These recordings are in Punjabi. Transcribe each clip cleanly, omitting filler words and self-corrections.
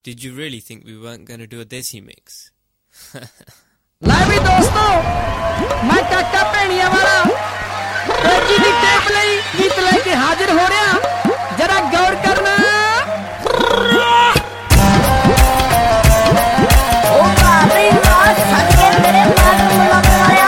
Did you really think we weren't going to do a Desi mix? ਲੈ ਵੀ ਦੋਸਤੋ, ਮੈਂ ਕਾਕਾ ਭੈਣੀਆਂ ਵਾਲਾ ਜੀ ਦੀ ਟੇਪ ਲਈ ਗੀਤ ਲੈ ਕੇ ਹਾਜ਼ਰ ਹੋ ਰਿਹਾ, ਜਰਾ ਗੌਰ ਕਰਨਾ। ਉਹ ਬਾਬੀ ਵਾਹ ਸੱਕੇ ਮੇਰੇ ਮਨ ਨੂੰ ਲੱਗ ਰਿਹਾ।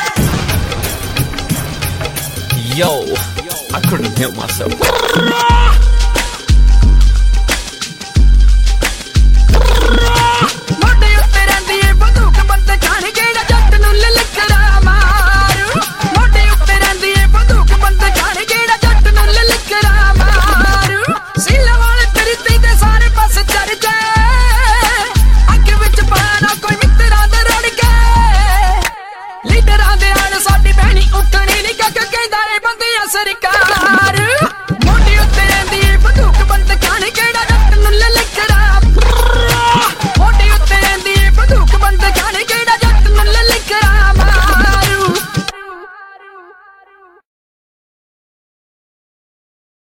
Yo, I couldn't help myself.